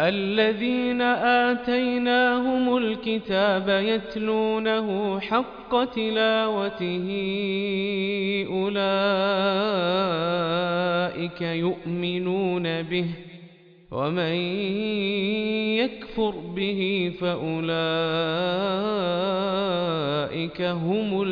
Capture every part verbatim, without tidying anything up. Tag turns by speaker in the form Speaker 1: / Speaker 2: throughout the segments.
Speaker 1: الذين آتيناهم الكتاب يتلونه حق تلاوته أولئك يؤمنون به ومن يكفر به فأولئك هم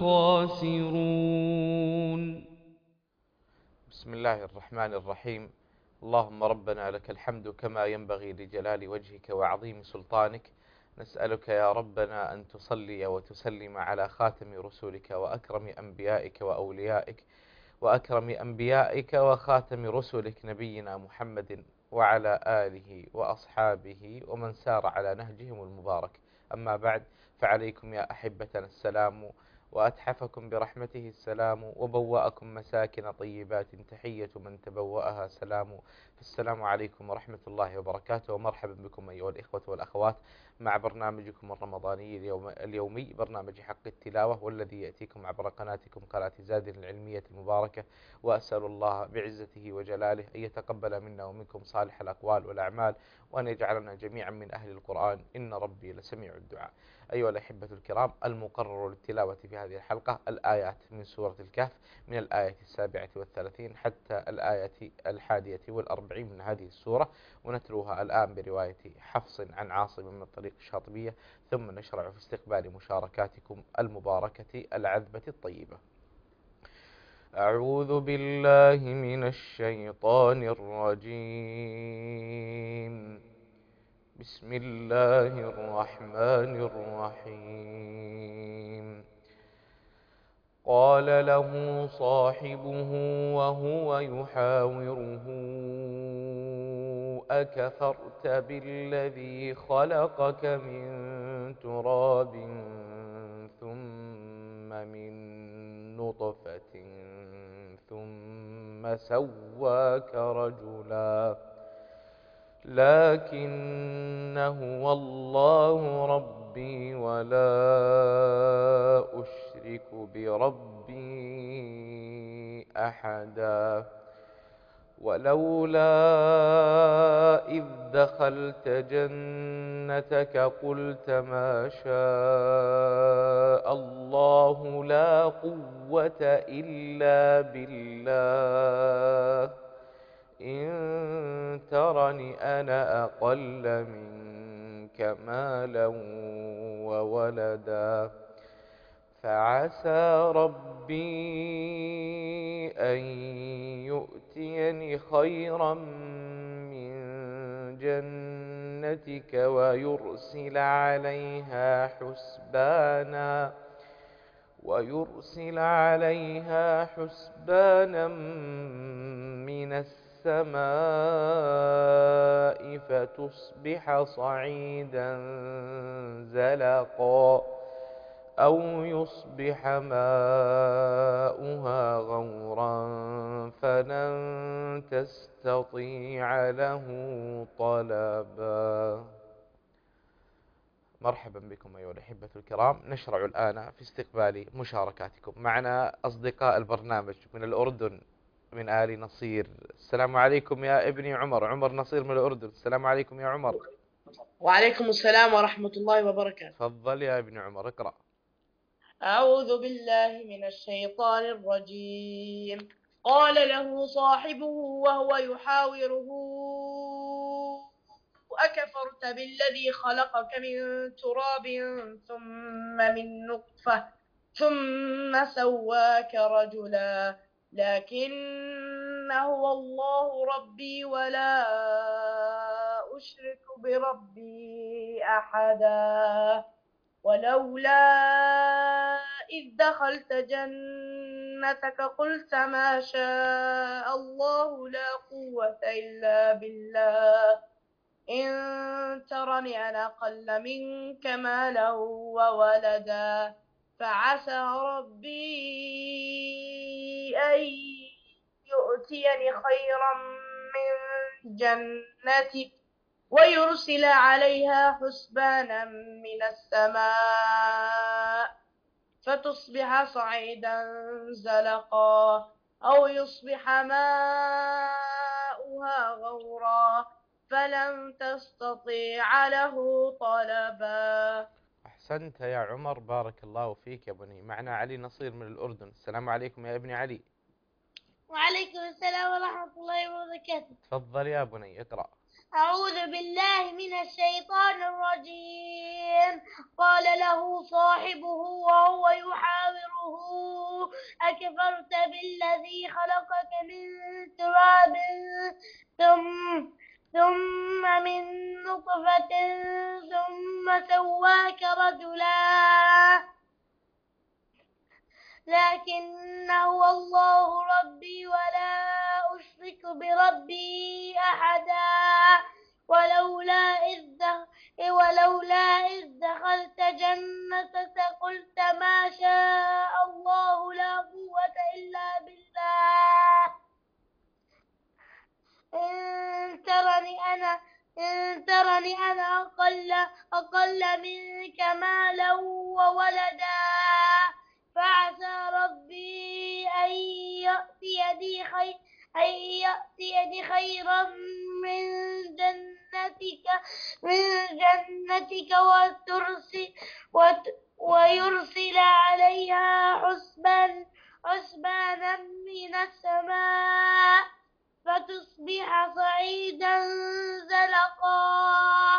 Speaker 1: الخاسرون.
Speaker 2: بسم الله الرحمن الرحيم. اللهم ربنا لك الحمد كما ينبغي لجلال وجهك وعظيم سلطانك. نسألك يا ربنا أن تصلي وتسلم على خاتم رسولك وأكرم أنبيائك وأوليائك وأكرم أنبيائك وخاتم رسلك نبينا محمد وعلى آله وأصحابه ومن سار على نهجهم المبارك. أما بعد، فعليكم يا أحبتنا السلام، وأتحفكم برحمته السلام، وبوأكم مساكن طيبات تحية من تبوأها سلام. فالسلام عليكم ورحمة الله وبركاته، ومرحبا بكم أيها الإخوة والأخوات مع برنامجكم الرمضاني اليوم اليومي، برنامج حق التلاوة، والذي يأتيكم عبر قناتكم قناة زاد العلمية المباركة. وأسأل الله بعزته وجلاله أن يتقبل منا ومنكم صالح الأقوال والأعمال، وأن يجعلنا جميعا من أهل القرآن، إن ربي لسميع الدعاء. أيها الأحبة الكرام، المقرر للتلاوة في هذه الحلقة الآيات من سورة الكهف، من الآية السابعة والثلاثين حتى الآية الحادية والأربعين من هذه السورة، ونتلوها الآن برواية حفص عن عاصم من طريق الشاطبية، ثم نشرع في استقبال مشاركاتكم المباركة العذبة الطيبة. أعوذ بالله من الشيطان الرجيم. بسم الله الرحمن الرحيم. قال له صاحبه وهو يحاوره: أكفرت بالذي خلقك من تراب ثم من نطفة ثم سواك رجلا لكن هو الله ربي ولا أشرك بربي أحدا. ولولا إذ دخلت جنتك قلت ما شاء الله لا قوة إلا بالله إن ترني أنا أقل منك مالا وولدا فعسى ربي أن يؤتيني خيرا من جنتك ويرسل عليها حسبانا ويرسل عليها حسبانا من السماء فتصبح صعيدا زلقا أو يصبح ماؤها غورا فلن تستطيع له طلبا. مرحبا بكم أيها الأحبة الكرام. نشرع الآن في استقبال مشاركاتكم. معنا أصدقاء البرنامج من الأردن، من آل نصير. السلام عليكم يا ابني عمر. عمر نصير من الأردن. السلام عليكم يا عمر.
Speaker 3: وعليكم السلام ورحمة الله وبركاته.
Speaker 2: تفضل يا ابن عمر، اقرأ.
Speaker 3: أعوذ بالله من الشيطان الرجيم. قال له صاحبه وهو يحاوره: أكفرت بالذي خلقك من تراب ثم من نطفة ثم سواك رجلا لكن هو الله ربي ولا أشرك بربي أحدا. ولولا إذ دخلت جنتك قلت ما شاء الله لا قوة إلا بالله إن ترني أنا أقل منك مالا وولدا فعسى ربي أن يؤتيني خيرا من جنتك ويرسل عليها حسبانا من السماء فتصبح صعيدا زلقا أو يصبح ماؤها غورا
Speaker 4: فلن تستطيع له طلبا.
Speaker 2: أحسنت يا عمر، بارك الله فيك يا بني. معنا علي نصير من الأردن. السلام عليكم يا ابن علي.
Speaker 5: وعليكم السلام ورحمة الله وبركاته.
Speaker 2: تفضل يا بني اقرأ.
Speaker 5: أعوذ بالله من الشيطان الرجيم. قال له صاحبه وهو يحاوره أكفرت بالذي خلقك من تراب ثم ثم من نطفة ثم سواك رجلا لكن هو الله ربي ولا أشرك بربي أحدا. ولولا إذ ولولا إذ دخلت جنتك قلت ما شاء الله لا قوة إلا بالله. إن ترني أنا إن ترني أنا أقل أقل منك مالا وولدا فعسى ربي أن يأتيني خير أن يأتيني خيرا من جنتك من جنتك وترسل ويرسل عليها حسبانا حسبانا من السماء فتصبح صعيدا زلقا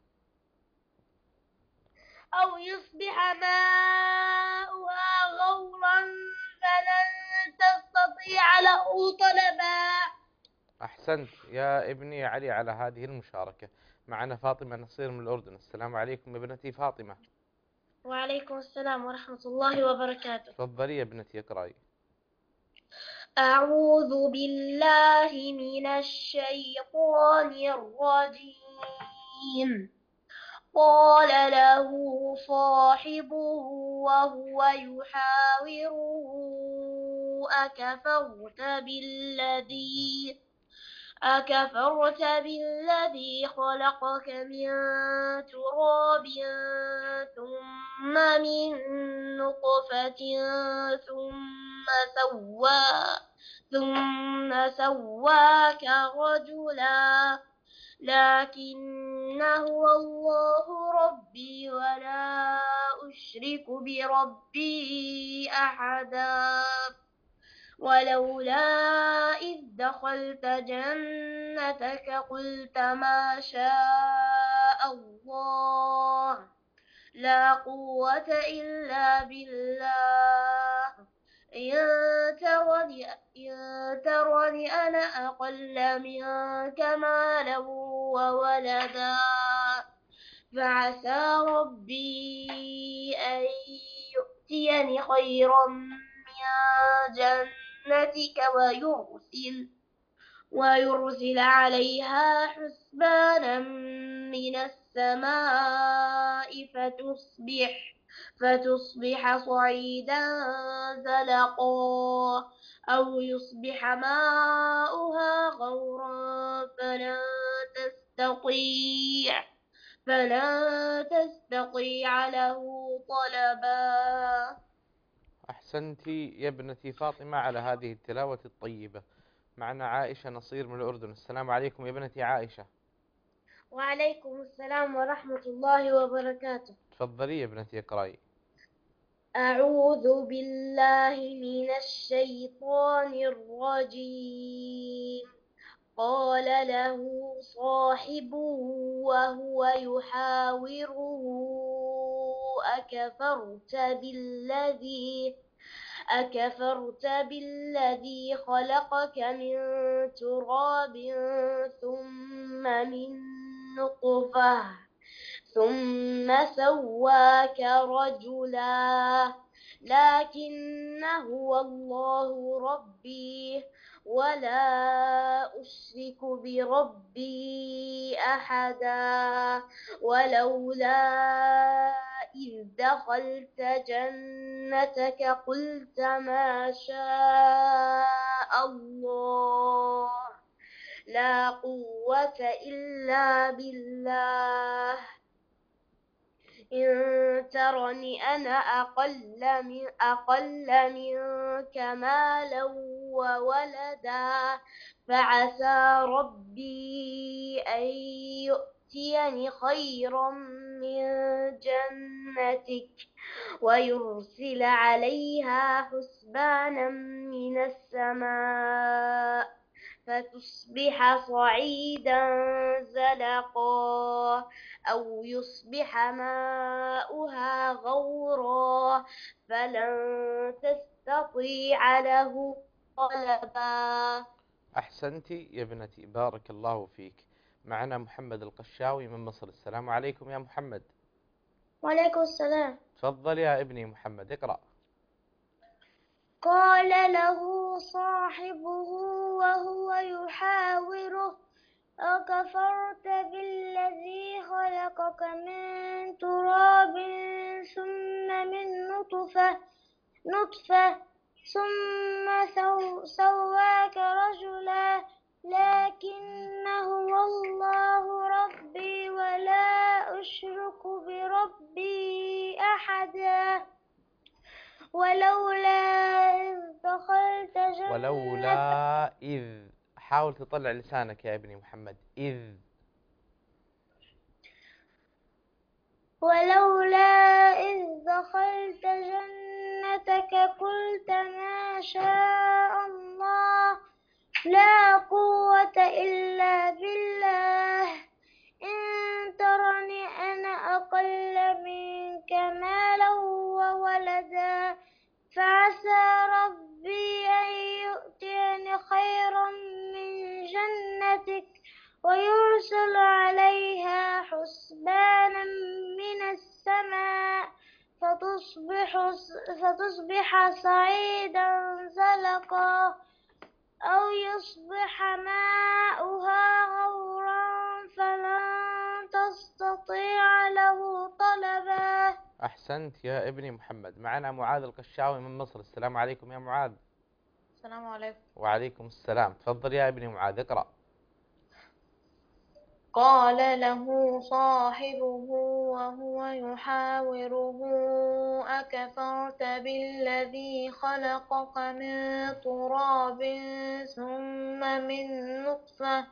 Speaker 5: أو يصبح ماؤها غورا فلن تستطيع له طلبا.
Speaker 2: أحسنت يا ابني علي على هذه المشاركة. معنا فاطمة نصير من الأردن. السلام عليكم ابنتي فاطمة.
Speaker 5: وعليكم السلام ورحمة الله وبركاته.
Speaker 2: تفضلي يا ابنتي اقرأي.
Speaker 5: أعوذ بالله من الشيطان الرجيم. قال له صاحبه وهو يحاوره أكفرت بالذي أكفرت بالذي خلقك من تراب ثم من نطفة ثم سوى ثم سواك رجلا لكن هو الله ربي ولا أشرك بربي أحدا. ولولا إذ دخلت جنتك قلت ما شاء الله لا قوة إلا بالله. إن ترني, إن ترني أنا أقل منك مالا وولدا فعسى ربي أن يؤتيني خيرا من جنتك ويرسل ويرسل عليها حسبانا من السماء فتصبح فتصبح صعيدا زلقا أو يصبح ماؤها غورا فلن تستطيع فلن تستطيع له طلبا.
Speaker 2: أحسنتي يا ابنتي فاطمة على هذه التلاوة الطيبة. معنا عائشة نصير من الأردن. السلام عليكم يا ابنتي عائشة.
Speaker 5: وعليكم السلام ورحمة الله وبركاته.
Speaker 2: تفضلي يا ابنتي اقرأي.
Speaker 5: أعوذ بالله من الشيطان الرجيم. قال له صاحبه وهو يحاوره أكفرت بالذي أكفرت بالذي خلقك من تراب ثم من نطفة ثم سواك رجلا لكن هو الله ربي ولا أشرك بربي أحدا. ولولا إذ دخلت جنتك قلت ما شاء الله لا قوة إلا بالله.
Speaker 4: إن ترني أنا أقل من أقل منك مالا وولدا فعسى ربي أن يؤتيني خيرا من جنتك ويرسل عليها حسبانا من السماء فتصبح صعيدا زلقا أو يصبح ماؤها غورا فلن تستطيع له طلبا.
Speaker 2: أحسنتي يا ابنتي، بارك الله فيك. معنا محمد القشاوي من مصر. السلام عليكم يا محمد.
Speaker 5: وعليكم السلام.
Speaker 2: تفضل يا ابني محمد، اقرأ.
Speaker 5: قال له صاحبه وهو يحاوره أكفرت بالذي خلقك من تراب ثم من نطفة نطفة ثم سو سواك رجلا لكن هو الله ربي ولا أشرك بربي أحدا ولولا إذ دخلت جنتك
Speaker 2: ولولا إذ، حاول تطلع لسانك يا ابني محمد. إذ
Speaker 5: ولولا إذ دخلت جنتك قلت ما شاء الله لا قوة إلا بالله إن ترني أنا أقل منك مالا وولدا فعسى ربي أن يؤتيني خيرا من جنتك ويرسل عليها حسبانا من السماء فتصبح, فتصبح صعيدا زلقا أو يصبح ماؤها غورا فلن تستطيع له طلبا.
Speaker 2: أحسنت يا ابني محمد. معنا معاذ القشاوي من مصر. السلام عليكم يا معاذ.
Speaker 4: السلام عليكم.
Speaker 2: وعليكم السلام. تفضل يا ابني معاذ، اقرأ.
Speaker 4: قال له صاحبه وهو يحاوره أكفرت بالذي خلقك من تراب ثم من نطفة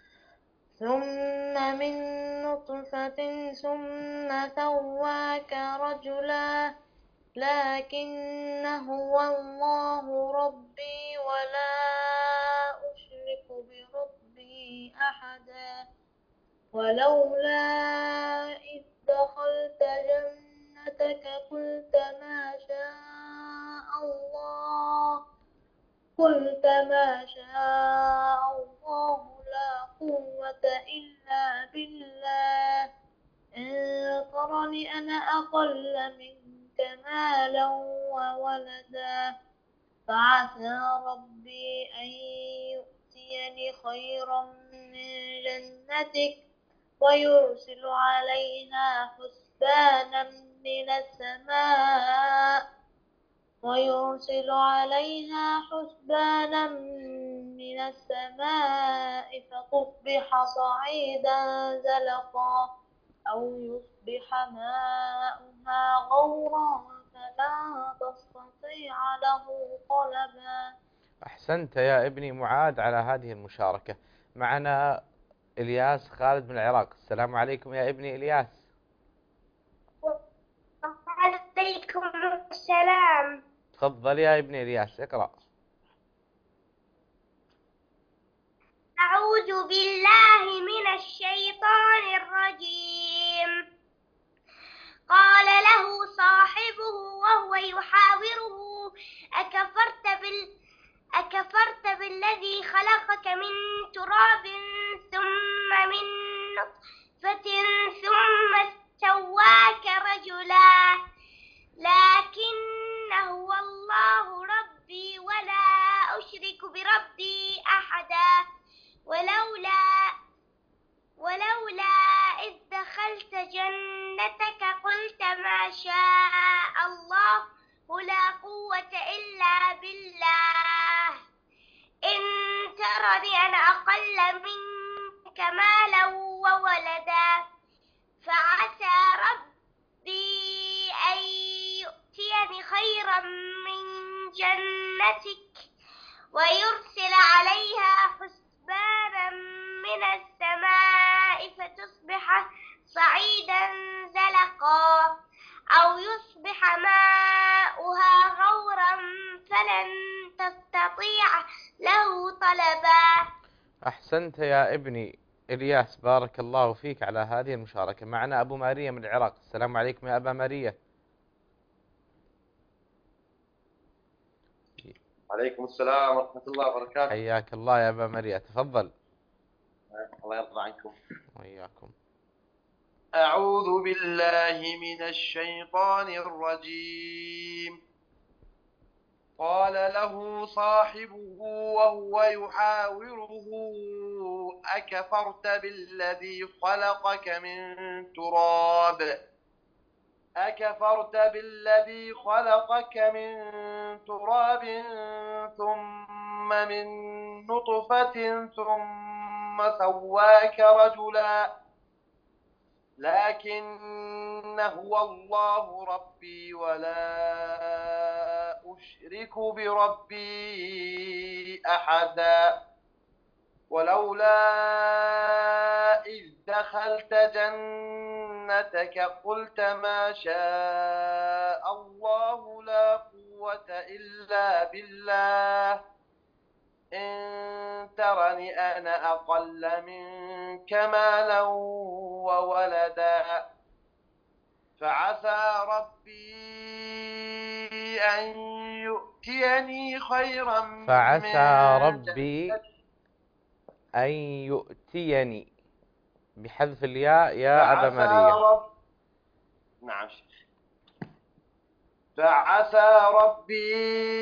Speaker 4: ثم من نطفة ثم سواك رجلا لكن هو الله ربي ولا أشرك بربي أحدا ولولا إذ دخلت جنتك قلت ما شاء الله قلت ما شاء الله لا قوة إلا بالله إن ترني أنا أقل منك مالا وولدا فعسى ربي أن يؤتيني خيرا من جنتك ويرسل عليها حسبانا من السماء ويرسل عليها حسبانا من السماء فتصبح صعيدا زلقا أو يصبح ماؤها غورا فلا تستطيع له طلبا.
Speaker 2: أحسنت يا ابني معاذ على هذه المشاركة. معنا إلياس خالد من العراق. السلام عليكم يا ابني إلياس.
Speaker 5: وعليكم السلام.
Speaker 2: تفضل يا ابني إلياس، اقرأ.
Speaker 5: أعوذ بالله من الشيطان الرجيم. قال له صاحبه وهو يحاوره أكفرت بال أكفرت بالذي خلقك من تراب ثم من نطفة ثم سواك رجلا لكن هو الله ربي ولا أشرك بربي أحدا ولولا ولولا إذ دخلت جنتك قلت ما شاء الله لا قوة إلا بالله إن ترني أنا أقل منك مالا وولدا فعسى ربي جنتك ويرسل عليها حسبانا من السماء فتصبح صعيدا زلقا أو يصبح ماؤها غورا فلن تستطيع له طلبا.
Speaker 2: أحسنت يا ابني إلياس، بارك الله فيك على هذه المشاركة. معنا أبو ماريا من العراق. السلام عليكم يا أبا ماريا.
Speaker 6: عليكم السلام ورحمة الله وبركاته.
Speaker 2: حياك الله يا أبا ماريا، تفضل.
Speaker 6: الله يرضى عنكم.
Speaker 2: وإياكم.
Speaker 6: أعوذ بالله من الشيطان الرجيم. قال له صاحبه وهو يحاوره أكفرت بالذي خلقك من تراب أكفرت بالذي خلقك من تراب ثم من نطفة ثم سواك رجلا لكن هو الله ربي ولا أشرك بربي أحدا ولولا إذ دخلت جنتك قلت ما شاء الله لا قوة إلا بالله إن ترني أنا أقل منك مالا وولدا فعسى ربي أن يؤتيني خيرا
Speaker 2: فعسى
Speaker 6: من
Speaker 2: ربي أن يؤتيني بحذف الياء يا أبا ماريا.
Speaker 6: رب... نعم شيخ. فعسى ربي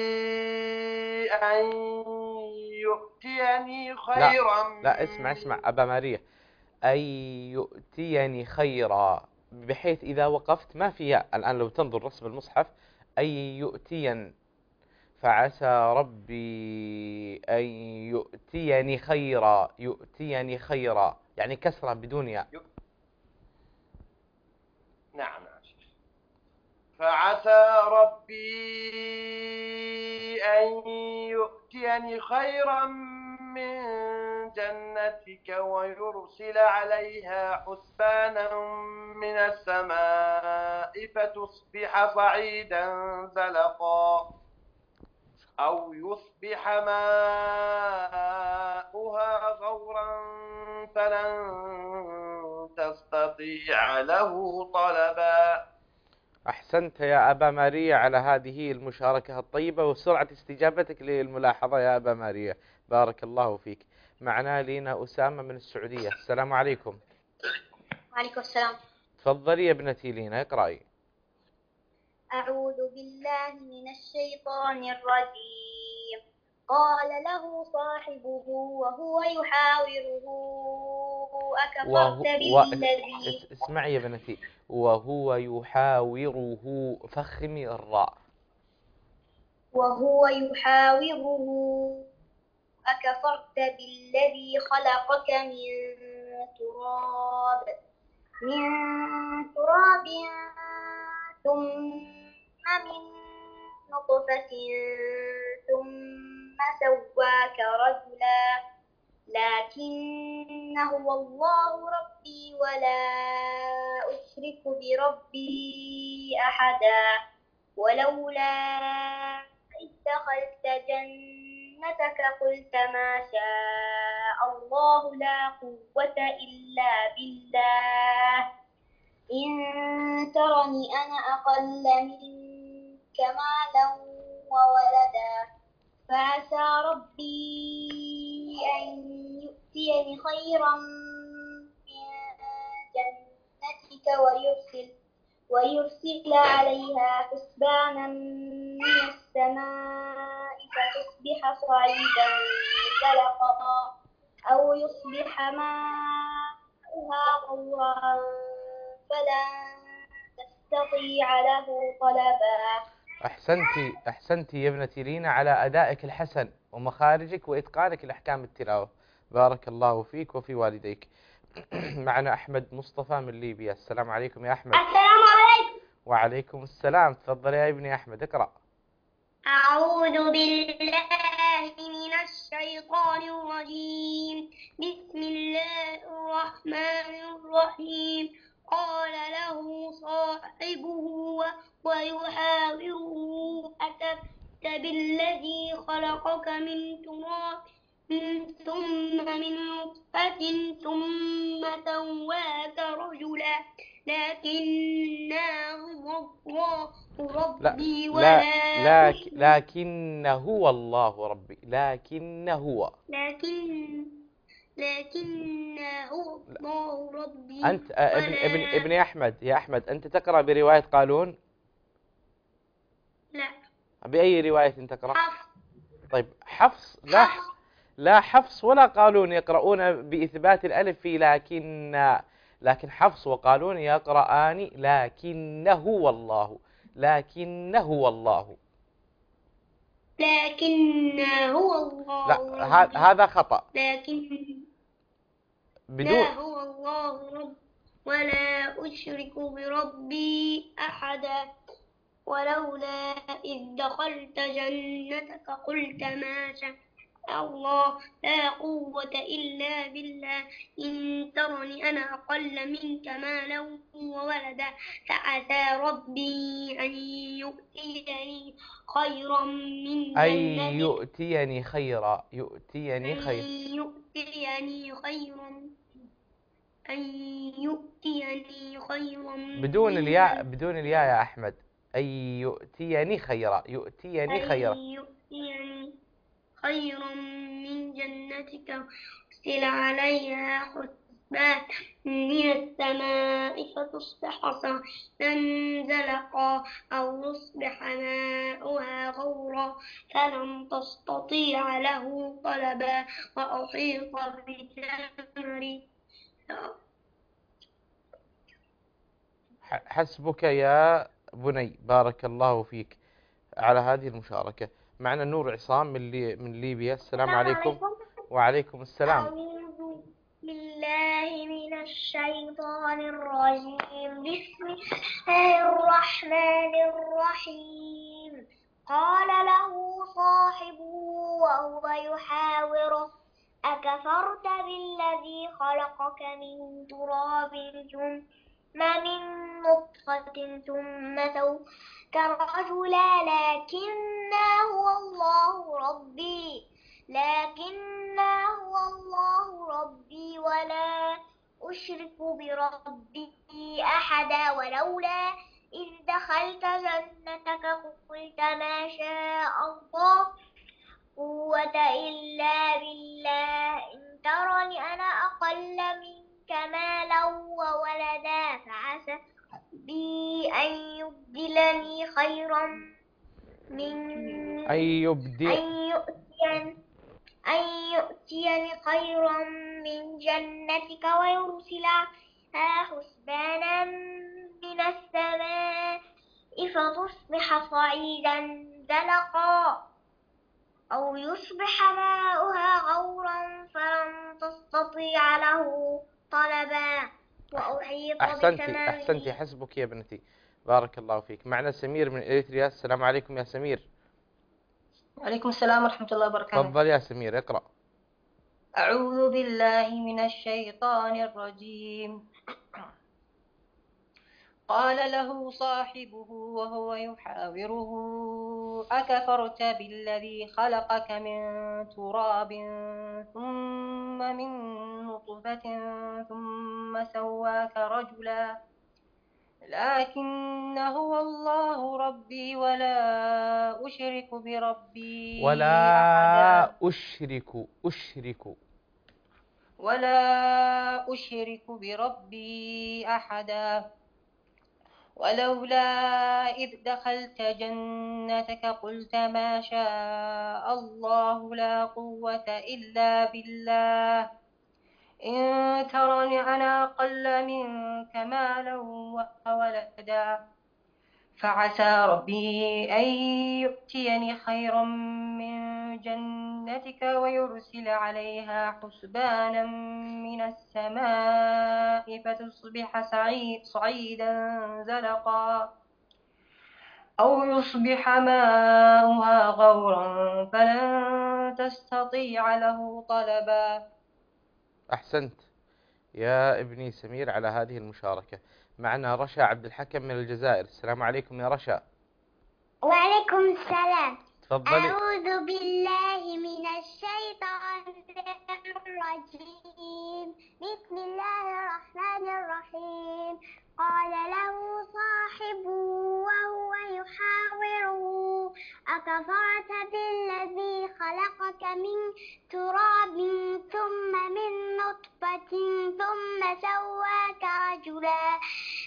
Speaker 6: أن يؤتيني خيرا.
Speaker 2: لا, لا اسمع اسمع أبا ماريا، أن يؤتيني خيرا، بحيث إذا وقفت ما في ياء. الآن لو تنظر رسم المصحف أن يؤتين، فعسى ربي أن يؤتيني خيرا، يؤتيني خيرا يعني كسرة بدون ياء.
Speaker 6: نعم نعم. فعسى ربي أن يؤتيني خيرا من جنتك ويرسل عليها حسبانا من السماء فتصبح صعيدا زلقا أو يصبح ماؤها غورا فلن تستطيع له طلبا.
Speaker 2: أحسنت يا أبا ماريا على هذه المشاركة الطيبة وسرعة استجابتك للملاحظة يا أبا ماريا، بارك الله فيك. معنا لينا أسامة من السعودية. السلام عليكم.
Speaker 5: وعليكم السلام.
Speaker 2: تفضلي يا ابنتي لينا، اقرأي.
Speaker 4: أعوذ بالله من الشيطان الرجيم. قال له صاحبه وهو يحاوره أكفرت بالذي
Speaker 2: و... اسمعي يا بنتي، وهو يحاوره، فخمي الراء.
Speaker 4: وهو يحاوره أكفرت بالذي خلقك من تراب من تراب ثم من نطفة ثم سواك رجلا لكن هو الله ربي ولا أشرك بربي أحدا ولولا إذ دخلت جنتك قلت ما شاء الله لا قوة إلا بالله إن ترني أنا أقل منك مالا وولدا فعسى ربي أن يؤتيني خيرا من جنتك ويرسل ويرسل عليها حسبانا من السماء فتصبح صعيدا زلقا أو يصبح ماؤها غورا فلن تستطيع له طلبا.
Speaker 2: أحسنتي أحسنتي يا ابنتي لينا على أدائك الحسن ومخارجك وإتقانك لأحكام التلاوة، بارك الله فيك وفي والديك. معنا أحمد مصطفى من ليبيا. السلام عليكم يا أحمد.
Speaker 5: السلام عليكم.
Speaker 2: وعليكم السلام. تفضل يا ابني أحمد، اقرأ.
Speaker 4: أعوذ بالله من الشيطان الرجيم. بسم الله الرحمن الرحيم. قال له صاحبه ويحاوره أكفرت بالذي خلقك من تراب ثم من نطفة ثم سواك رجلا لكنه الله
Speaker 2: لا
Speaker 4: ربي
Speaker 2: لا
Speaker 4: ولا
Speaker 2: لك لكن هو الله ربي، لكن هو
Speaker 4: لكن لكن هو الله ربي
Speaker 2: أنت آه، ابن ابن
Speaker 4: ولا
Speaker 2: ابن أحمد، يا أحمد أنت تقرأ برواية قالون؟
Speaker 4: لا
Speaker 2: بأي رواية تقرأ؟
Speaker 4: حفص
Speaker 2: طيب حفص لا
Speaker 4: حفص
Speaker 2: لا حفص ولا قالون يقرؤون بإثبات الألف في لكن، لكن حفص وقالون يقرآن لكنه والله، لكنه والله.
Speaker 4: لكن هو الله
Speaker 2: لا ه-
Speaker 4: ربي
Speaker 2: هذا خطأ
Speaker 4: لكن
Speaker 2: بدون.
Speaker 4: لا هو الله رب ولا أشرك بربي أحدا ولولا إذ دخلت جنتك قلت ما شاء الله لا قوة إلا بالله إن ترني أنا أقل منك مالا وولدا فعسى ربي أن يؤتيني خيرا من
Speaker 2: أي
Speaker 4: جنتك
Speaker 2: يؤتيني خيرا، يؤتيني
Speaker 4: أن
Speaker 2: خير
Speaker 4: يؤتيني خيرا أن يؤتيني خيرا
Speaker 2: بدون
Speaker 4: من
Speaker 2: الياء،
Speaker 4: جنتك
Speaker 2: بدون الياء يا أحمد. أي يؤتيني خيرا، يؤتيني
Speaker 4: أن
Speaker 2: خيرا.
Speaker 4: يؤتيني خيرا من جنتك أرسل عليها حسبان من السماء فتصبح صعدا زلقا أو يصبح ماؤها غورا فلن تستطيع له طلبا وأحيط بثمره.
Speaker 2: ح- حسبك يا بني، بارك الله فيك على هذه المشاركة. معنا نور عصام من لي من ليبيا. السلام
Speaker 4: السلام
Speaker 2: عليكم.
Speaker 4: عليكم.
Speaker 2: وعليكم السلام.
Speaker 4: أعوذ بالله من الشيطان الرجيم. بسم الله الرحمن الرحيم. قال له صاحبه وهو يحاوره أكفرت بالذي خلقك من تراب ثم من نطفة ثم سواك رجلا لكن هو الله ربي لكن هو الله ربي ولا أشرك بربي أحدا ولولا إذ دخلت جنتك قلت ما شاء الله قوة إلا بالله إن ترني أنا أقل منك مالا وولدا فعسى بي أن يبدلني خيرا من
Speaker 2: أن يبدي
Speaker 4: أن يؤتيني أن يؤتيني خيرا من جنتك ويرسل عليها حسبانا من السماء فتصبح صعيدا زلقا أو يصبح ماؤها غورا فلن تستطيع له طلبا وأحيط
Speaker 2: أحسنتي
Speaker 4: بثمره.
Speaker 2: أحسنتي حسبك يا ابنتي، بارك الله فيك. معنا سمير من إريتريا. السلام عليكم يا سمير.
Speaker 7: وعليكم السلام ورحمة الله وبركاته.
Speaker 2: تفضل يا سمير اقرأ.
Speaker 7: أعوذ بالله من الشيطان الرجيم. قال له صاحبه وهو يحاوره أكفرت بالذي خلقك من تراب ثم من نطفة ثم سواك رجلا لكن هو الله ربي ولا أشرك بربي
Speaker 2: ولا
Speaker 7: أحدا
Speaker 2: أشرك أشرك
Speaker 7: ولا أشرك بربي أحدا ولولا إذ دخلت جنتك قلت ما شاء الله لا قوة إلا بالله إن ترني أنا أقل منك مالا وولدا فعسى ربي أن يؤتيني خيرا من جنتك ويرسل عليها حسبانا من السماء فتصبح صعيدا زلقا أو يصبح ماؤها غورا فلن تستطيع له طلبا.
Speaker 2: أحسنت يا ابني سمير على هذه المشاركة. معنا رشا عبد الحكم من الجزائر. السلام عليكم يا رشا.
Speaker 4: وعليكم السلام.
Speaker 2: تفضلي.
Speaker 4: أعوذ بالله من الشيطان الرجيم. بسم الله الرحمن الرحيم. قال له صاحبه وهو يحاوره أكفرت بالذي خلقك من تراب ثم من نطفة ثم سواك رجلا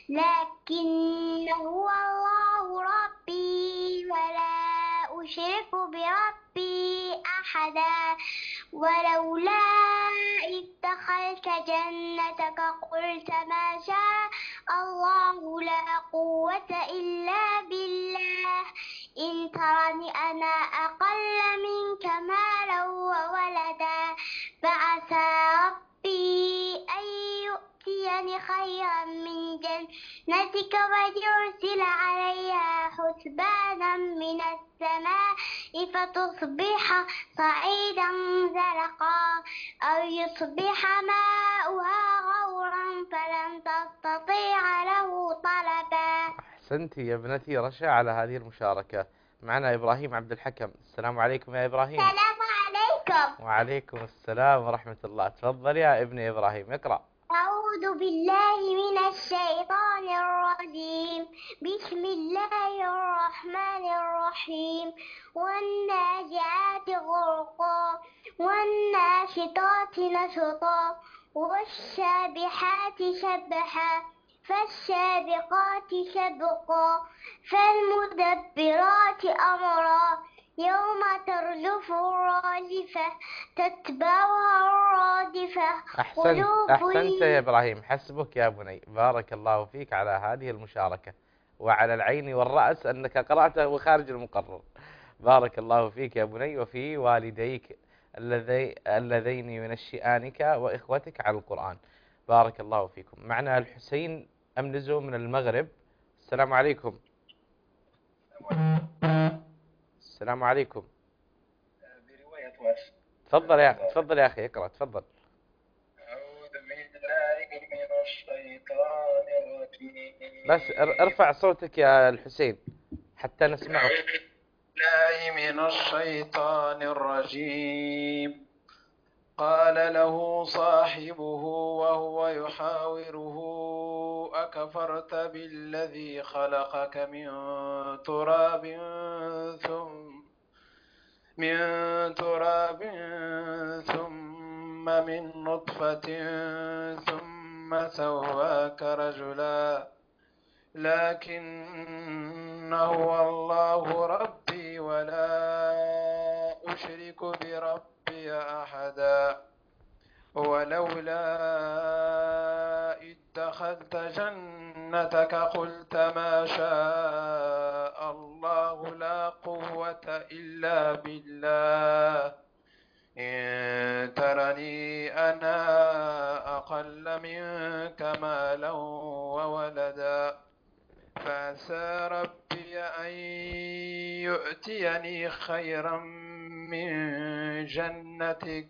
Speaker 4: لكن هو الله ربي ولا أشرك بربي أحدا. ولولا إذ دخلت جنتك قلت ما شاء الله لا قوة إلا بالله إن ترني أنا أقل منك مالا وولدا فعسى ربي أن يؤتيني خيرا من جنتك ويرسل عليها حسبانا من السماء فتصبح صعيدا زلقا أو يصبح ماؤها غورا فلن تستطيع له طلبا.
Speaker 2: أحسنتي يا ابنتي رشا على هذه المشاركة. معنا إبراهيم عبد الحكم. السلام عليكم يا إبراهيم.
Speaker 4: السلام عليكم.
Speaker 2: وعليكم السلام ورحمة الله. تفضل يا ابني إبراهيم اقرأ.
Speaker 4: أعوذ بالله من الشيطان الرجيم. بسم الله الرحمن الرحيم. والناجعات غرقا والناشطات نشطا والسابحات سبحا فالسابقات سبقا فالمدبرات أمرا يوم ترجف الراجفة تتبعها الرادفة.
Speaker 2: أحسنت أحسنت يا إبراهيم. حسبك يا بني. بارك الله فيك على هذه المشاركة وعلى العين والرأس أنك قرأته خارج المقرر. بارك الله فيك يا بني وفي والديك الذي اللذين ينشئانك وإخوتك على القرآن. بارك الله فيكم. معنا الحسين أمنزو من المغرب. السلام عليكم. السلام عليكم. تفضل يا تفضل يا أخي اقرأ تفضل.
Speaker 8: أعوذ بالله من الشيطان الرجيم.
Speaker 2: بس ارفع صوتك يا الحسين حتى نسمعك.
Speaker 8: أعوذ بالله من الشيطان الرجيم. قال له صاحبه وهو يحاوره أكفرت بالذي خلقك من تراب ثم من تراب ثم من نطفة ثم سواك رجلا لكن هو الله ربي ولا أشرك بربي أحدا. ولولا إذ دخلت جنتك قلت ما شاء الله لا قوة إلا بالله إن ترني أنا أقل منك مالا وولدا فعسى ربي أن يؤتيني خيرا من جنتك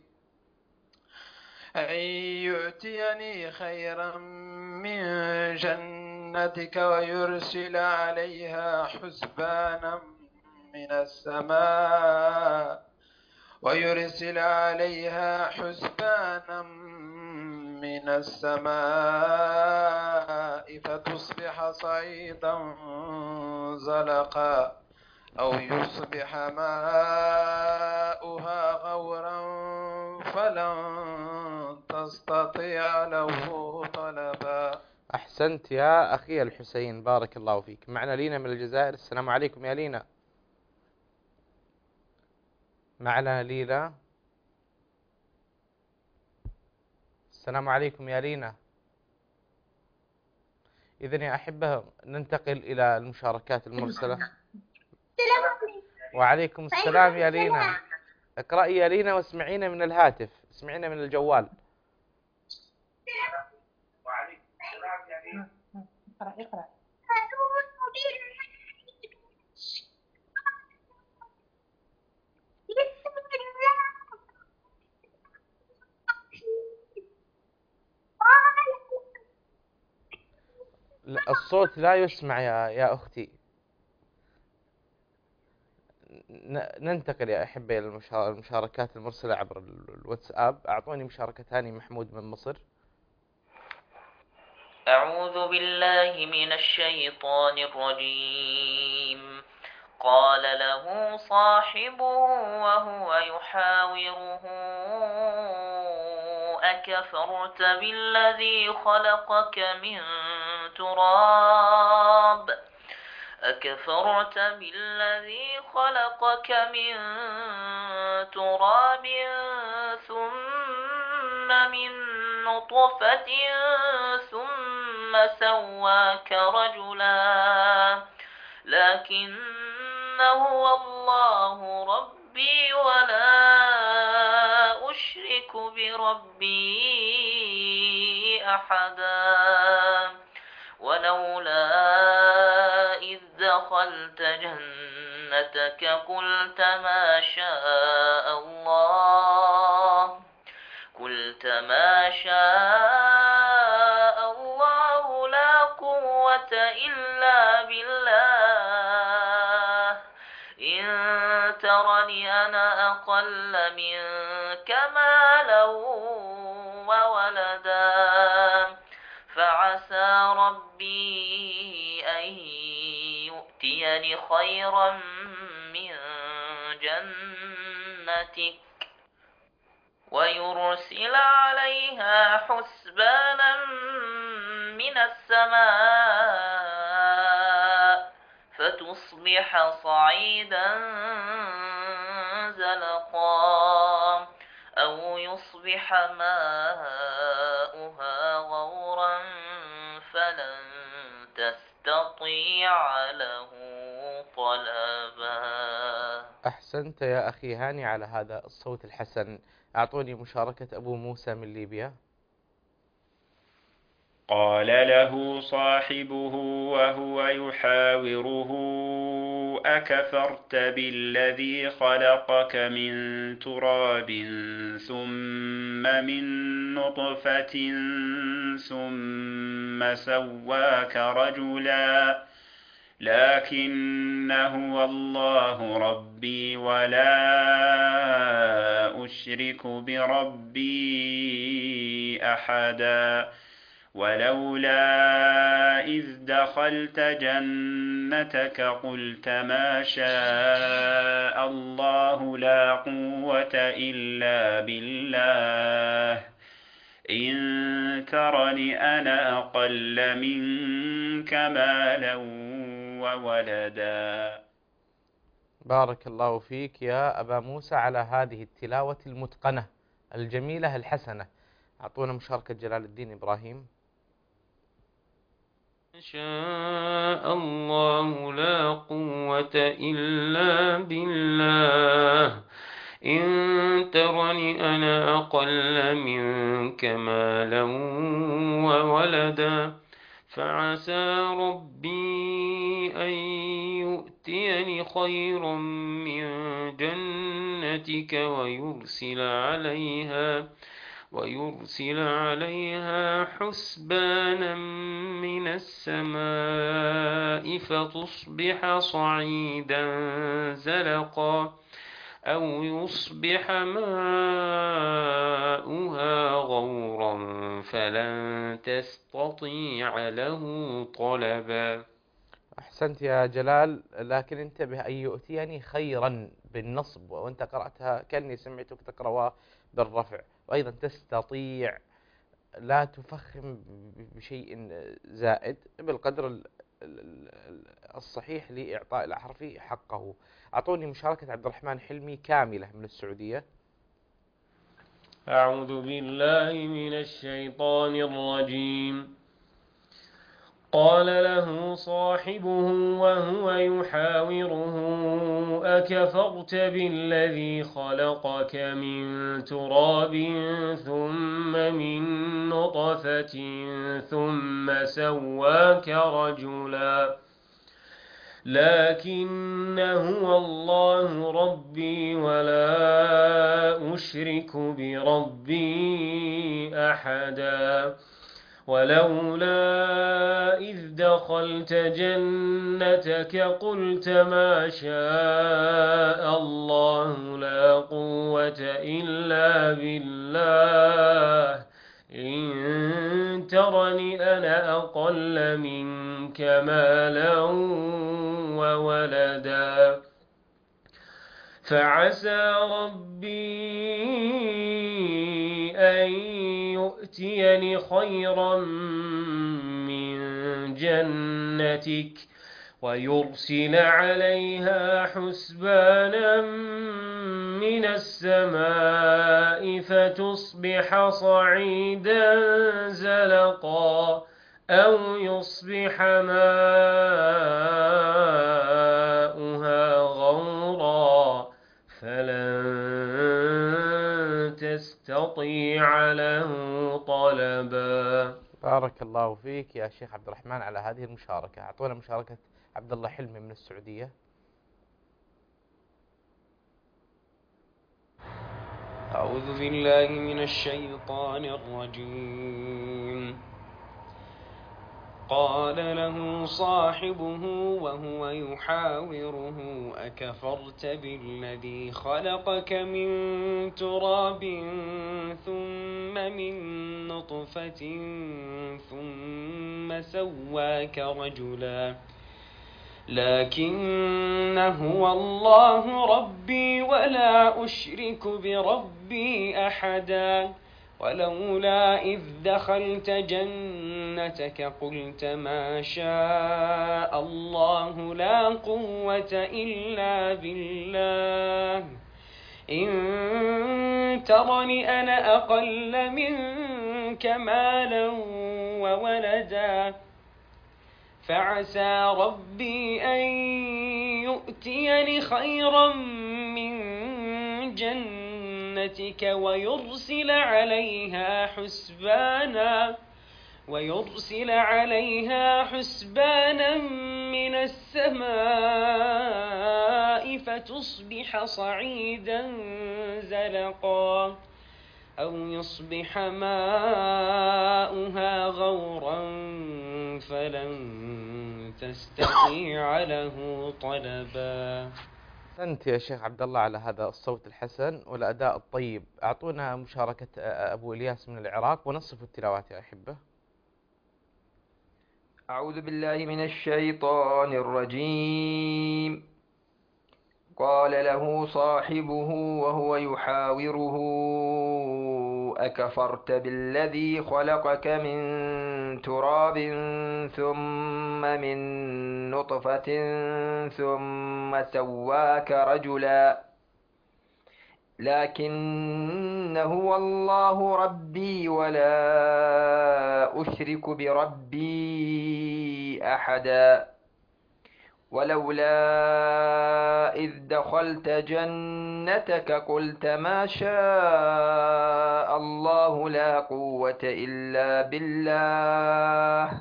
Speaker 8: أن يؤتيني خيرا من جنتك ويرسل عليها حسبانا من السماء ويرسل عليها حسبانا من السماء فتصبح صعيدا زلقا أو يصبح ماؤها غورا فلن تستطيع له طلبا.
Speaker 2: أحسنت يا أخي الحسين. بارك الله فيك. معنا لينا من الجزائر. السلام عليكم يا لينا. معنا لينا. السلام عليكم يا لينا. إذن يا أحبة ننتقل إلى المشاركات المرسلة. وعليكم السلام يا لينا. اقرأي يا لينا واسمعينا من الهاتف. اسمعينا من الجوال.
Speaker 7: اقرأ اقرأ.
Speaker 2: لا، الصوت لا يسمع يا يا أختي. ن- ننتقل يا أحبة إلى المشا- المشاركات المرسلة عبر ال- الواتساب. أعطوني مشاركة ثانية. محمود من مصر.
Speaker 9: أعوذ بالله من الشيطان الرجيم. قال له صاحبه وهو يحاوره أكفرت بالذي خلقك من تراب أكفرت بالذي خلقك من تراب ثم من نطفة ثم سواك رجلا لكن هو الله ربي ولا أشرك بربي أحدا ولولا إذ دخلت جنتك قلت ما شاء الله قلت ما شاء الله لا قوة إلا بالله إن ترني أنا أقل منك مالا وولدا فعسى ربي أن يؤتيني خيرا من جنتك ويرسل عليها حسبانا من السماء فتصبح صعيدا زلقا أو يصبح ماؤها غورا فلن تستطيع له طلبا.
Speaker 2: أحسنت يا أخي هاني على هذا الصوت الحسن. أعطوني مشاركة أبو موسى من ليبيا.
Speaker 10: قال له صاحبه وهو يحاوره أكفرت بالذي خلقك من تراب ثم من نطفة ثم سواك رجلا لكن هو الله ربي ولا أشرك بربي أحدا ولولا إذ دخلت جنتك قلت ما شاء الله لا قوة إلا بالله إن ترني أنا أقل منك مالا وولدا.
Speaker 2: بارك الله فيك يا أبا موسى على هذه التلاوة المتقنة الجميلة الحسنة. أعطونا مشاركة جلال الدين إبراهيم.
Speaker 1: ما شاء الله لا قوة إلا بالله إن ترني أنا أقل منك مالا وولدا فعسى ربي أن يؤتيني خيرا من جنتك ويرسل عليها ويرسل عليها حسبانا من السماء فتصبح صعيدا زلقا أو يصبح ماؤها غورا فلن تستطيع له طلبا.
Speaker 2: أحسنت يا جلال، لكن انتبه أن يؤتيني خيرا بالنصب، وأنت قرأتها كأني سمعتك تقرأها بالرفع. وأيضا تستطيع، لا تفخم بشيء زائد بالقدر الصحيح لإعطاء الحرف حقه. أعطوني مشاركة عبد الرحمن حلمي كاملة من السعودية.
Speaker 11: أعوذ بالله من الشيطان الرجيم. قال له صاحبه وهو يحاوره أكفرت بالذي خلقك من تراب ثم من نطفة ثم سواك رجلا لكن هو الله ربي ولا أشرك بربي أحدا ولولا إذ دخلت جنتك قلت ما شاء الله لا قوة إلا بالله إن ترني أنا أقل منك مالا وولدا فعسى ربي أن يؤتيني خيرا من جنتك ويرسل عليها حسبانا من السماء فتصبح صعيدا زلقا أو يصبح ماؤها غورا فلن تستطيع له طلبا.
Speaker 2: بارك الله فيك يا شيخ عبد الرحمن على هذه المشاركة. أعطونا مشاركة عبد الله حلمي من السعودية.
Speaker 1: أعوذ بالله من الشيطان الرجيم. قال له صاحبه وهو يحاوره أكفرت بالذي خلقك من تراب ثم من نطفة ثم سواك رجلا لكن هو الله ربي ولا أشرك بربي أحدا ولولا إذ دخلت جنتك قلت ما شاء الله لا قوة إلا بالله إن ترني أنا أقل منك مالا وولدا فعسى ربي أن يؤتيني خيرا من جنتك ويرسل عليها حسبانا ويرسل عليها حسبانا من السماء فتصبح صعيدا زلقا أو يصبح ماؤها غورا فلن تستطيع له طلبا.
Speaker 2: أنت يا شيخ عبد الله على هذا الصوت الحسن والأداء الطيب. أعطونا مشاركة أبو إلياس من العراق ونصف التلاوات يا أحبة.
Speaker 12: أعوذ بالله من الشيطان الرجيم. قال له صاحبه وهو يحاوره أكفرت بالذي خلقك من تراب ثم من نطفة ثم سواك رجلا لكن هو الله ربي ولا أشرك بربي أحدا ولولا إذ دخلت جنتك قلت ما شاء الله لا قوة إلا بالله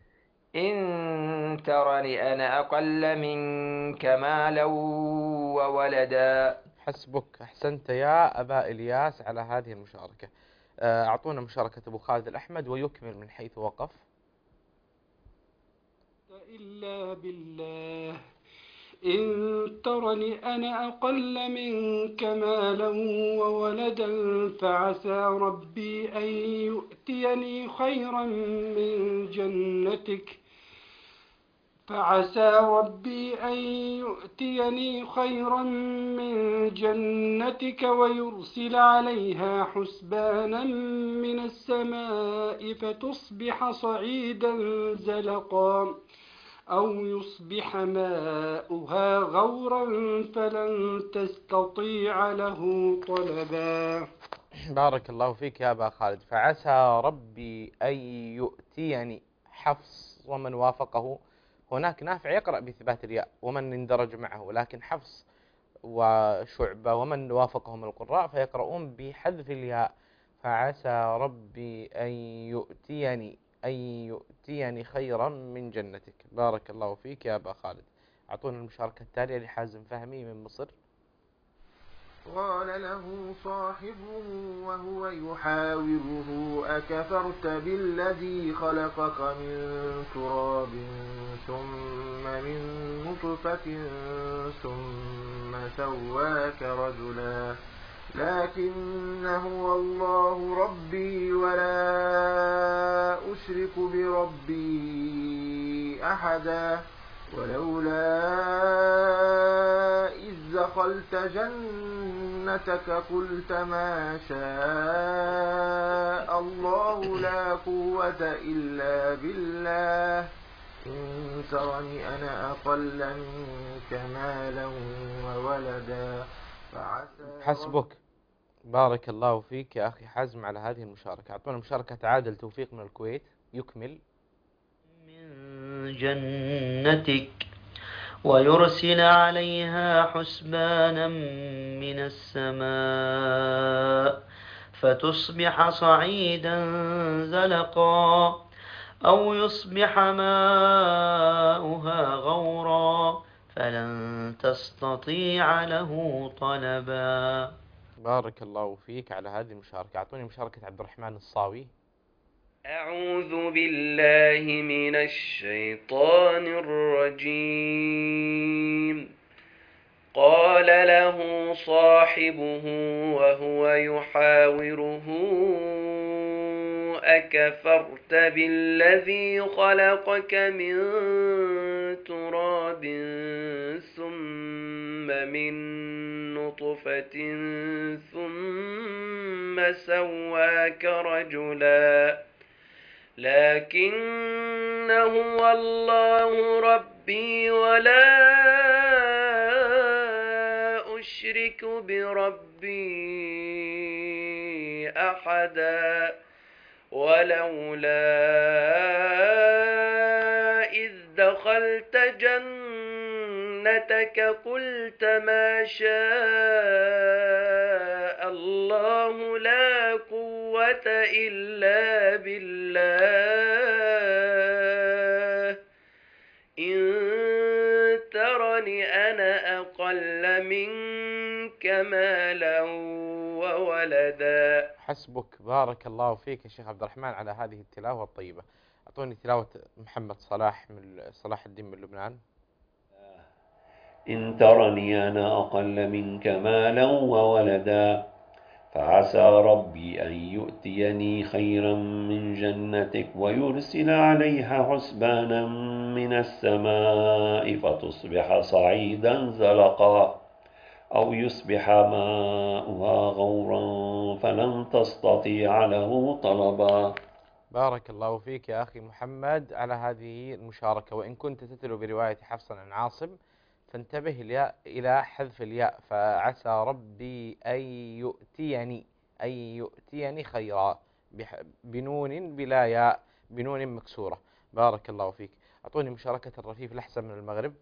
Speaker 12: إن ترني أنا أقل منك مالا وولدا.
Speaker 2: حسبك، أحسنت يا أبا إلياس على هذه المشاركة. أعطونا مشاركة أبو خالد الأحمد ويكمل من حيث وقف.
Speaker 13: إلا بالله إن ترني أنا أقل منك مالا وولدا فعسى ربي أن يؤتيني خيرا من جنتك فعسى ربي أن يؤتيني خيرا من جنتك ويرسل عليها حسبانا من السماء فتصبح صعيدا زلقا أو يصبح ماؤها غورا فلن تستطيع له طلبا.
Speaker 2: بارك الله فيك يا أبا خالد. فعسى ربي أن يؤتيني. حفص ومن وافقه، هناك نافع يقرأ بإثبات الياء ومن اندرج معه، لكن حفص وشعبة ومن وافقهم القراء فيقرؤون بحذف الياء. فعسى ربي أن يؤتيني أن يؤتيني خيرا من جنتك. بارك الله فيك يا أبا خالد. أعطونا المشاركة التالية لحازم فهمي من مصر.
Speaker 8: قال له صاحبه وهو يحاوره أكفرت بالذي خلقك من تراب نطفة ثم سواك رجلا لكن هو الله ربي ولا أشرك بربي أحدا ولولا إذ دخلت جنتك قلت ما شاء الله لا قوة إلا بالله إن ترني أنا أقل منك مالا وولدا فعسى
Speaker 2: حسبك. بارك الله فيك يا أخي حزم على هذه المشاركة. أعطونا مشاركة عادل توفيق من الكويت يكمل.
Speaker 14: من جنتك ويرسل عليها حسبانا من السماء فتصبح صعيدا زلقا أو يصبح ماؤها غورا فلن تستطيع له طلبا.
Speaker 2: بارك الله فيك على هذه المشاركة. أعطوني مشاركة عبد الرحمن الصاوي.
Speaker 1: أعوذ بالله من الشيطان الرجيم. قال له صاحبه وهو يحاوره أكفرت بالذي خلقك من تراب ثم من نطفة ثم سواك رجلا لكن هو الله ربي ولا أشرك بربي أحدا ولولا إذ دخلت جنتك قلت ما شاء الله لا قوة إلا بالله إن ترني أنا أقل منك مالا وولدا.
Speaker 2: حسبك. بارك الله فيك يا شيخ عبد الرحمن على هذه التلاوة الطيبة. أعطوني تلاوة محمد صلاح من صلاح الدين من لبنان.
Speaker 15: إن ترني أنا أقل منك مالا وولدا فعسى ربي أن يؤتيني خيرا من جنتك ويرسل عليها حسبانا من السماء فتصبح صعيدا زلقا أو يصبح ماؤها غورا فلن تستطيع له طلبا.
Speaker 2: بارك الله فيك يا أخي محمد على هذه المشاركة. وإن كنت تتلو برواية حفص عن عاصم فانتبه الياء إلى حذف الياء فعسى ربي أن يؤتيني أن يؤتيني خيرا بنون بلا ياء بنون مكسورة. بارك الله فيك. أعطوني مشاركة الرفيف الأحسن من المغرب.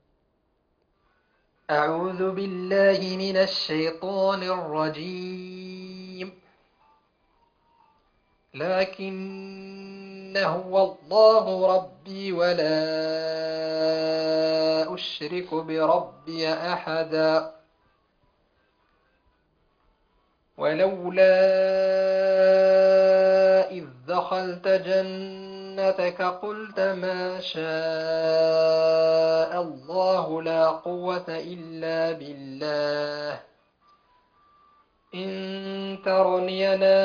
Speaker 12: أعوذ بالله من الشيطان الرجيم لكن هو الله ربي ولا أشرك بربي أحدا ولولا إذ دخلت جنتك قلت ما شاء الله لا قوة إلا بالله إن ترني أنا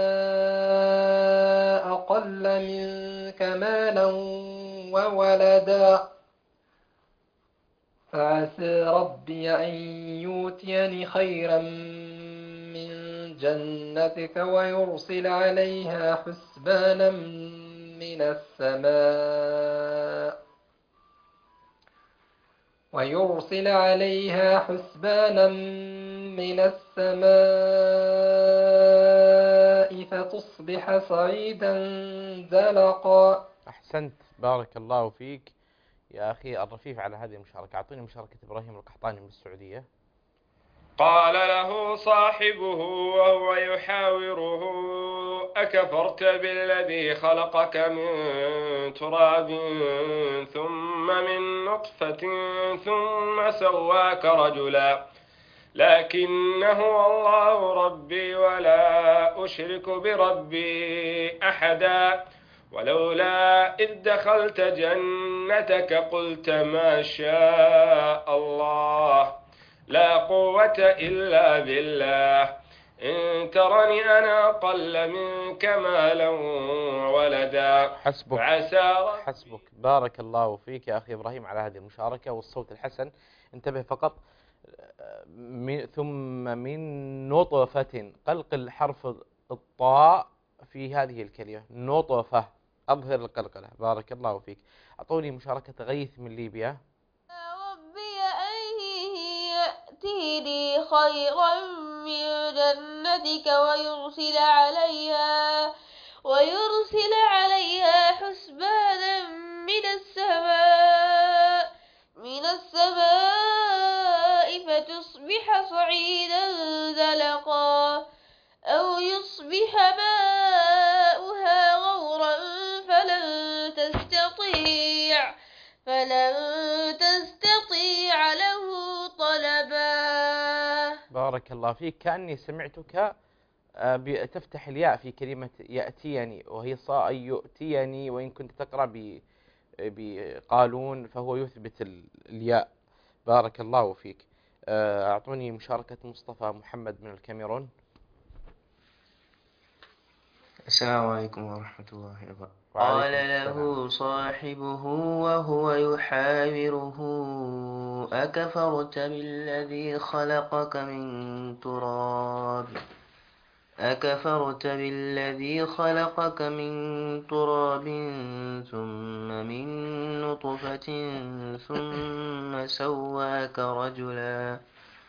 Speaker 12: أقل منك مالا وولدا فعسى ربي أن يؤتيني خيرا من جنتك ويرسل عليها حسبانا من السماء ويرسل عليها حسبانا من السماء فتصبح صعيدا زلقا.
Speaker 2: أحسنت. بارك الله فيك يا أخي الرفيف على هذه المشاركة. أعطوني مشاركة إبراهيم القحطاني من السعودية.
Speaker 11: قال له صاحبه وهو يحاوره أكفرت بالذي خلقك من تراب ثم من نطفة ثم سواك رجلا لكنه الله ربي ولا أشرك بربي أحدا ولولا إذ دخلت جنتك قلت ما شاء الله لا قوة إلا بالله إن ترني أنا أقل منك مالا وولدا
Speaker 2: حسبك
Speaker 11: فعسى
Speaker 2: حسبك. بارك الله فيك يا أخي إبراهيم على هذه المشاركة والصوت الحسن. انتبه فقط، من ثم من نطفة، قلقل حرف الطاء في هذه الكلمة، نطفة، أظهر القلقلة. بارك الله فيك. أعطوني مشاركة غيث من ليبيا.
Speaker 16: ربي أن يأتيني خيرا من جنتك ويرسل عليها ويرسل عليها حسبانا من السماء من السماء فتصبح صعيدا زلقا أو يصبح ماؤها غورا فلن تستطيع فلن تستطيع له طلبا.
Speaker 2: بارك الله فيك. كأني سمعتك تفتح الياء في كلمة يأتيني، وهي صاء يؤتيني، وإن كنت تقرأ بقالون فهو يثبت الياء. بارك الله فيك. أعطوني مشاركة مصطفى محمد من الكاميرون.
Speaker 14: السلام عليكم ورحمة الله وبركاته. قال له صاحبه وهو يحاوره أكفرت بالذي خلقك من تراب أكفرت بالذي خلقك من تراب ثم من نطفة ثم سواك رجلا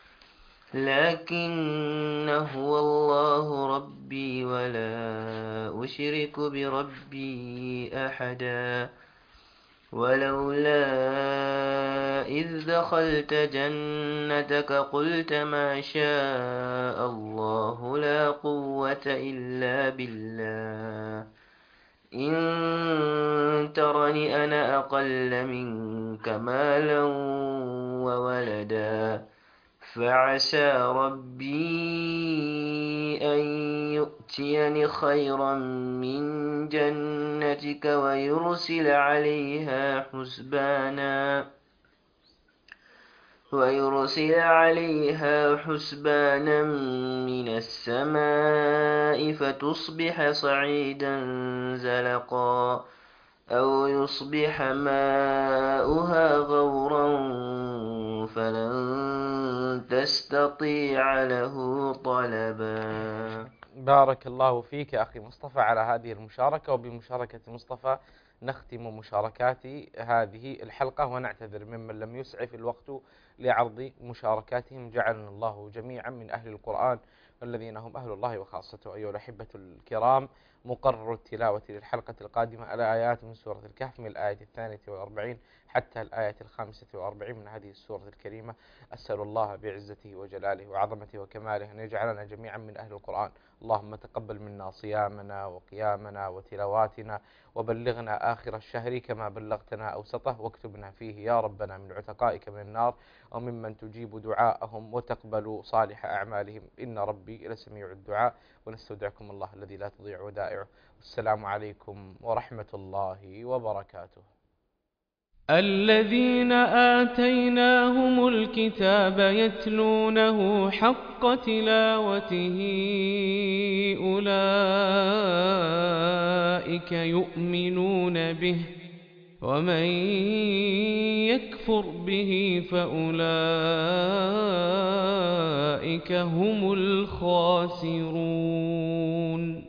Speaker 14: لكن هو الله ربي ولا أشرك بربي أحدا ولولا إذ دخلت جنتك قلت ما شاء الله لا قوة إلا بالله إن ترني أنا أقل منك مالا وولدا فعسى ربي أن يؤتيني خيرا من جنتك ويرسل عليها حسبانا ويرسل عليها حسبانا من السماء فتصبح صعيدا زلقا أو يصبح ماؤها غورا فلن تستطيع له طلبا.
Speaker 2: بارك الله فيك يا أخي مصطفى على هذه المشاركة. وبمشاركة مصطفى نختم مشاركات هذه الحلقة، ونعتذر ممن لم يسعف الوقت لعرض مشاركاتهم. جعلنا الله جميعا من أهل القرآن والذين هم أهل الله وخاصته. أيها الأحبة الكرام، مقرر التلاوة للحلقة القادمة الآيات من سورة الكهف من الآية الثانية والأربعين حتى الآية الخامسة والأربعين من هذه السورة الكريمة. أسأل الله بعزته وجلاله وعظمته وكماله أن يجعلنا جميعا من أهل القرآن. اللهم تقبل منا صيامنا وقيامنا وتلاواتنا، وبلغنا آخر الشهر كما بلغتنا أوسطه، واكتبنا فيه يا ربنا من عتقائك من النار وممن تجيب دعاءهم وتقبل صالح أعمالهم. إن ربي لسميع الدعاء. ونستودعكم الله الذي لا تضيع ودائعه. والسلام عليكم ورحمة الله وبركاته.
Speaker 17: الذين آتيناهم الكتاب يتلونه حق تلاوته أولئك يؤمنون به ومن يكفر به فأولئك هم الخاسرون.